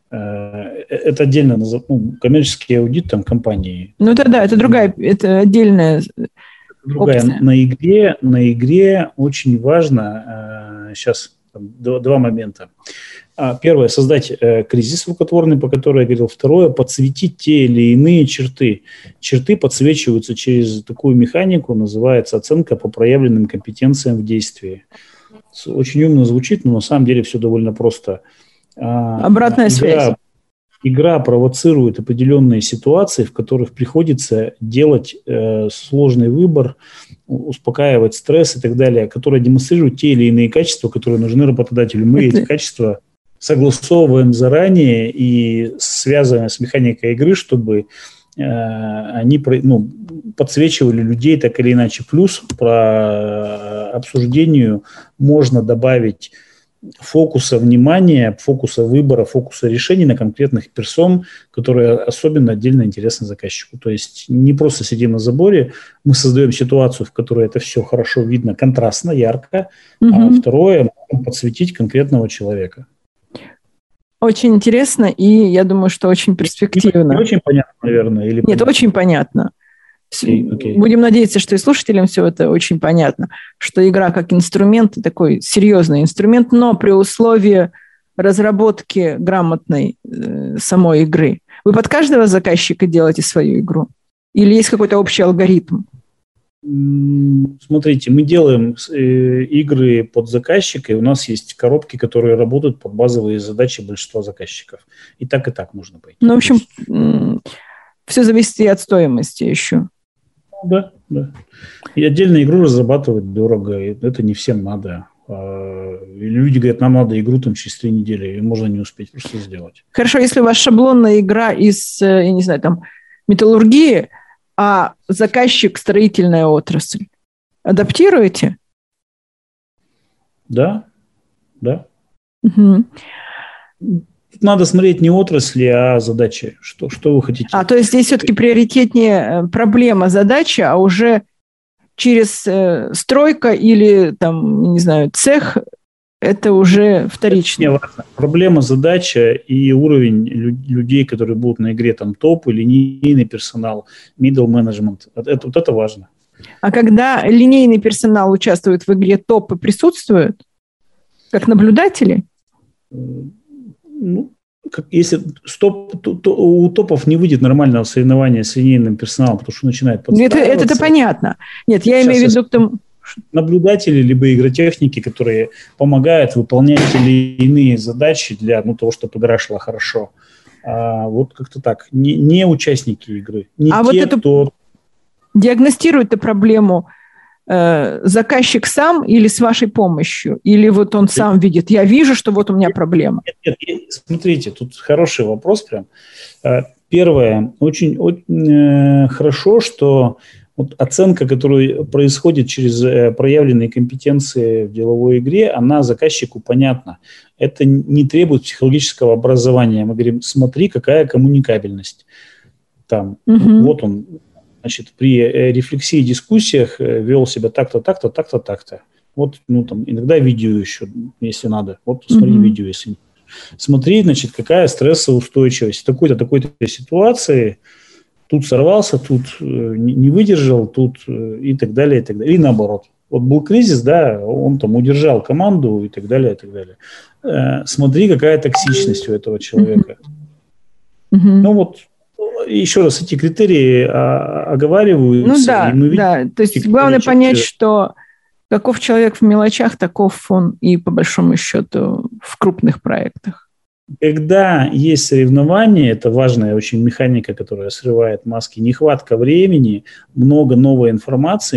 S2: Это отдельно, ну, коммерческий аудит там компании.
S1: Ну это да, это другая, это отдельная
S2: другая. Опция. На игре, на игре очень важно, сейчас два, два момента. Первое, создать э, кризис рукотворный, по которому я говорил. Второе, подсветить те или иные черты. Черты подсвечиваются через такую механику, называется оценка по проявленным компетенциям в действии. Очень умно звучит, но на самом деле все довольно просто.
S1: Обратная
S2: игра,
S1: связь.
S2: Игра провоцирует определенные ситуации, в которых приходится делать э, сложный выбор, успокаивать стресс и так далее, которые демонстрируют те или иные качества, которые нужны работодателю. Мы эти качества согласовываем заранее и связываем с механикой игры, чтобы э, они ну, подсвечивали людей так или иначе. Плюс про обсуждению можно добавить фокуса внимания, фокуса выбора, фокуса решений на конкретных персон, которые особенно отдельно интересны заказчику. То есть не просто сидим на заборе, мы создаем ситуацию, в которой это все хорошо видно, контрастно, ярко, угу. А второе, можем подсветить конкретного человека.
S1: Очень интересно, и я думаю, что очень перспективно.
S2: Не очень понятно, наверное? Или
S1: Нет,
S2: понятно?
S1: Очень понятно.
S2: Okay, okay.
S1: Будем надеяться, что и слушателям все это очень понятно, что игра как инструмент, такой серьезный инструмент, но при условии разработки грамотной э, самой игры. Вы под каждого заказчика делаете свою игру? Или есть какой-то общий алгоритм?
S2: Смотрите, мы делаем э, игры под заказчика, и у нас есть коробки, которые работают под базовые задачи большинства заказчиков. И так, и так можно пойти.
S1: Ну, в общем, все зависит и от стоимости еще.
S2: Да, да. И отдельно игру разрабатывать дорого, и это не всем надо. И люди говорят, нам надо игру там через три недели, и можно не успеть просто сделать.
S1: Хорошо, если у вас шаблонная игра из, я не знаю, там, металлургии, а заказчик строительная отрасль, адаптируете?
S2: Да, да.
S1: Угу.
S2: Надо смотреть не отрасли, а задачи. Что, что вы хотите?
S1: А, то есть здесь все-таки приоритетнее проблема, задача, а уже через э, стройка или, там, не знаю, цех, это уже вторично.
S2: Это проблема, задача и уровень людей, которые будут на игре, там, топ, линейный персонал, middle management. Это, вот это важно.
S1: А когда линейный персонал участвует в игре, топы присутствуют? Как наблюдатели?
S2: Ну, как, если стоп, то, то, у топов не выйдет нормального соревнования с линейным персоналом, потому что начинает подстраиваться.
S1: Это, это понятно. Нет, я Сейчас имею в виду к тому...
S2: Наблюдатели, либо игротехники, которые помогают выполнять или иные задачи для ну, того, чтобы игра шла хорошо. А, вот как-то так. Не, не участники игры. Не
S1: а
S2: те,
S1: вот эту
S2: кто...
S1: диагностирует эту проблему э, заказчик сам или с вашей помощью? Или вот он сам видит, я вижу, что вот у меня проблема?
S2: Нет, нет, смотрите, тут хороший вопрос прям. Первое, очень, очень э, хорошо, что вот оценка, которая происходит через э, проявленные компетенции в деловой игре, она заказчику понятна. Это не требует психологического образования. Мы говорим, смотри, какая коммуникабельность. Там, угу. Вот он, значит, при э, рефлексии и дискуссиях э, вел себя так-то, так-то, так-то, так-то. Вот, ну, там, иногда видео еще, если надо. Вот, смотри угу. видео, если смотри, значит, какая стрессоустойчивость. В такой-то, такой-то ситуации тут сорвался, тут э, не выдержал, тут э, и так далее, и так далее. И наоборот. Вот был кризис, да, он там удержал команду и так далее, и так далее. Э, смотри, какая токсичность у этого человека. Mm-hmm. Ну вот, еще раз, эти критерии а, оговариваются.
S1: Ну да,
S2: и мы видим,
S1: да. То есть главное понять, что каков человек в мелочах, таков он и по большому счету в крупных проектах.
S2: Когда есть соревнования, это важная очень механика, которая срывает маски, нехватка времени, много новой информации,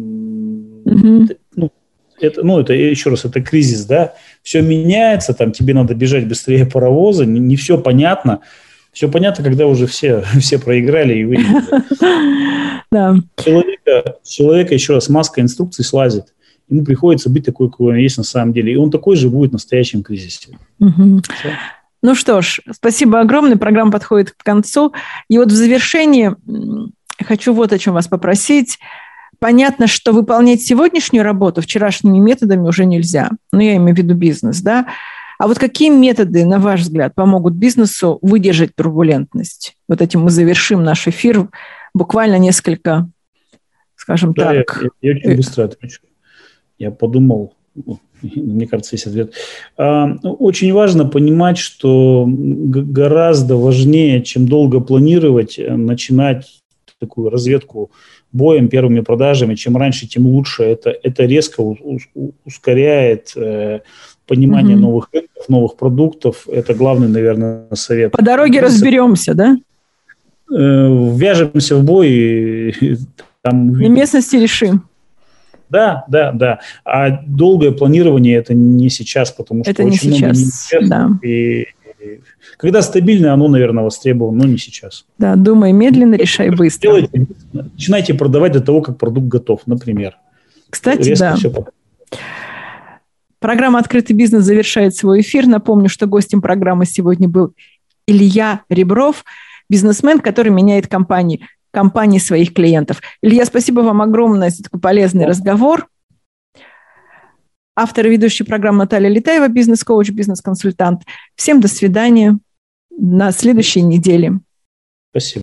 S2: mm-hmm. ну, это, ну, это еще раз, это кризис, да, все меняется, там тебе надо бежать быстрее паровоза, не, не все понятно, все понятно, когда уже все, все проиграли и выиграли.
S1: Да.
S2: Человека, человека, еще раз, маска инструкций слазит. Ему приходится быть такой, какой он есть на самом деле. И он такой же будет в настоящем кризисе.
S1: Угу. Ну что ж, спасибо огромное. Программа подходит к концу. И вот в завершении хочу вот о чем вас попросить. Понятно, что выполнять сегодняшнюю работу вчерашними методами уже нельзя. Ну, я имею в виду бизнес, да? А вот какие методы, на ваш взгляд, помогут бизнесу выдержать турбулентность? Вот этим мы завершим наш эфир. Буквально несколько, скажем
S2: да,
S1: так.
S2: Я, я очень быстро отвечу. Я подумал, мне кажется, есть ответ. Очень важно понимать, что гораздо важнее, чем долго планировать, начинать такую разведку боем, первыми продажами. Чем раньше, тем лучше. Это, это резко ускоряет понимание угу. новых рынков, новых продуктов. Это главный, наверное, совет.
S1: По дороге разберемся, да?
S2: Вяжемся в бой. И, там,
S1: на местности решим.
S2: Да, да, да. А долгое планирование это не сейчас, потому что
S1: это
S2: очень
S1: не
S2: много
S1: сейчас, да.
S2: И, и когда стабильно, оно, наверное, востребовано, но не сейчас.
S1: Да, думай медленно, решай быстро.
S2: Делайте, начинайте продавать до того, как продукт готов, например.
S1: Кстати,
S2: резко
S1: да.
S2: Все...
S1: Программа «Открытый бизнес» завершает свой эфир. Напомню, что гостем программы сегодня был Илья Ребров, бизнесмен, который меняет компании. компании своих клиентов. Илья, спасибо вам огромное за такой полезный да. разговор. Автор и ведущая программы Наталья Летаева, бизнес-коуч, бизнес-консультант. Всем до свидания на следующей неделе.
S2: Спасибо.